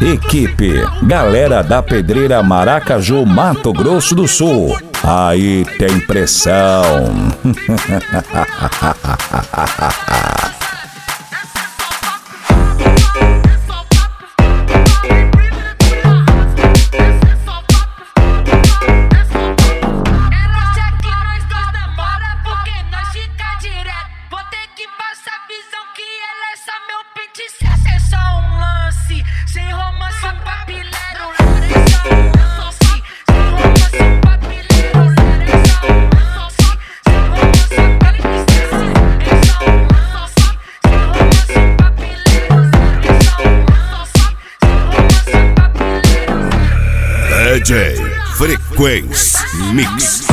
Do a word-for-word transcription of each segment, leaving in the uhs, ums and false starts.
Equipe Galera da Pedreira Maracaju, Mato Grosso do Sul. Aí tem pressão. D J Frequência Mix.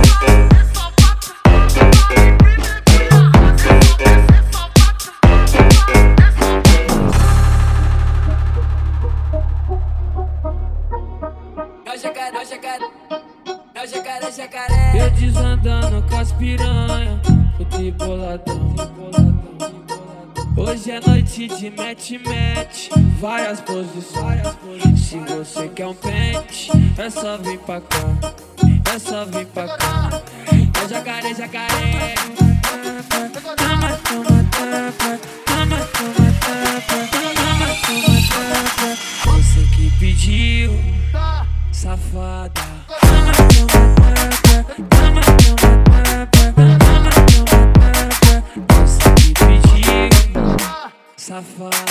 Eu desandando com as piranha, fui boladão. Hoje é noite de mete-mete, várias posições. Se você quer um pente, é só vir pra cá, é só vir pra cá. É jacaré, jacaré. Toma, toma, tapa, toma, toma, tapa, toma, toma, tapa. Você que pediu, safada. Toma, toma, tapa, toma, toma, tapa, toma, toma, tapa. Você que pediu, safada.